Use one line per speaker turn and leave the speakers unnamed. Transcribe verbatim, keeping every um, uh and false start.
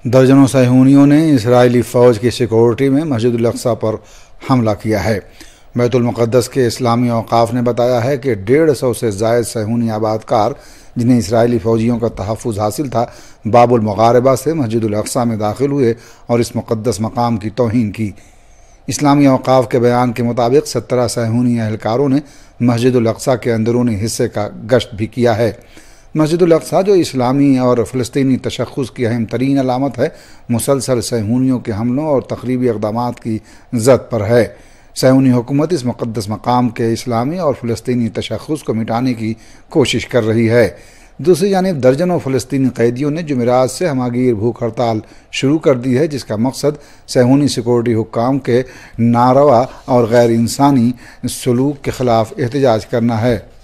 درجنوں صہیونیوں نے اسرائیلی فوج کی سیکورٹی میں مسجد الاقصی پر حملہ کیا ہے۔ بیت المقدس کے اسلامی اوقاف نے بتایا ہے کہ ڈیڑھ سو سے زائد صہیونی آباد کار جنہیں اسرائیلی فوجیوں کا تحفظ حاصل تھا، باب المغاربہ سے مسجد الاقصی میں داخل ہوئے اور اس مقدس مقام کی توہین کی۔ اسلامی اوقاف کے بیان کے مطابق سترہ صہیونی اہلکاروں نے مسجد الاقصی کے اندرونی حصے کا گشت بھی کیا ہے۔ مسجد الاقصی جو اسلامی اور فلسطینی تشخص کی اہم ترین علامت ہے، مسلسل صہیونیوں کے حملوں اور تخریبی اقدامات کی زد پر ہے۔ صہیونی حکومت اس مقدس مقام کے اسلامی اور فلسطینی تشخص کو مٹانے کی کوشش کر رہی ہے۔ دوسری جانب درجنوں فلسطینی قیدیوں نے جمعرات سے ہمہ گیر بھوک ہڑتال شروع کر دی ہے، جس کا مقصد صہیونی سیکورٹی حکام کے ناروا اور غیر انسانی سلوک کے خلاف احتجاج کرنا ہے۔